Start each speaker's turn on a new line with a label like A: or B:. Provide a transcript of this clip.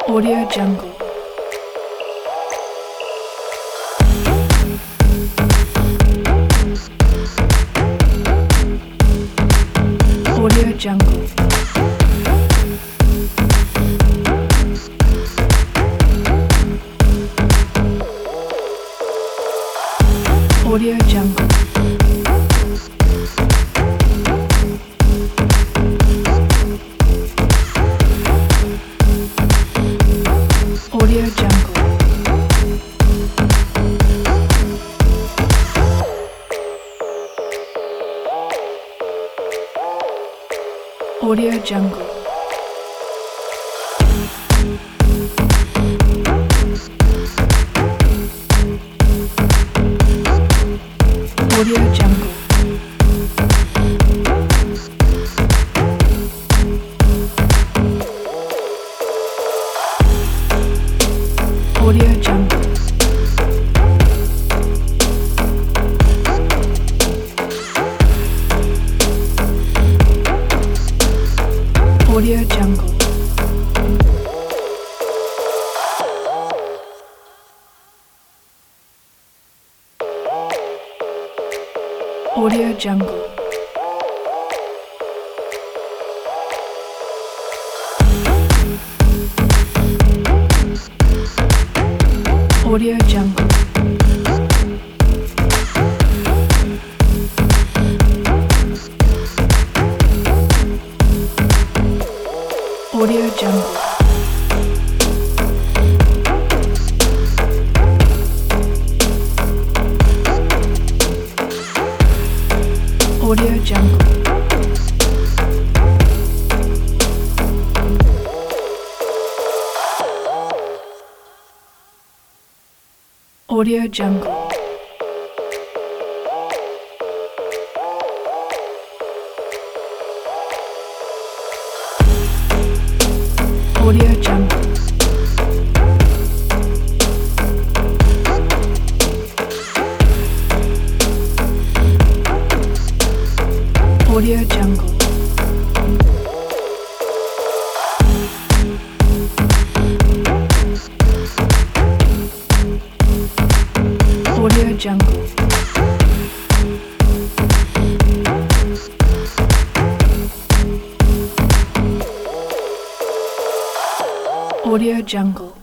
A: Audio Jungle. Audio Jungle. Audio Jungle. Audio Jungle. Audio Jungle. Audio Jungle. Audio Jungle. Audio Jungle. Audio Jungle. Audio Jungle. Audio Jungle. Audio Jungle. Audio Jungle. Audio Jungle. Audio Jungle. Audio Jungle. Audio Jungle.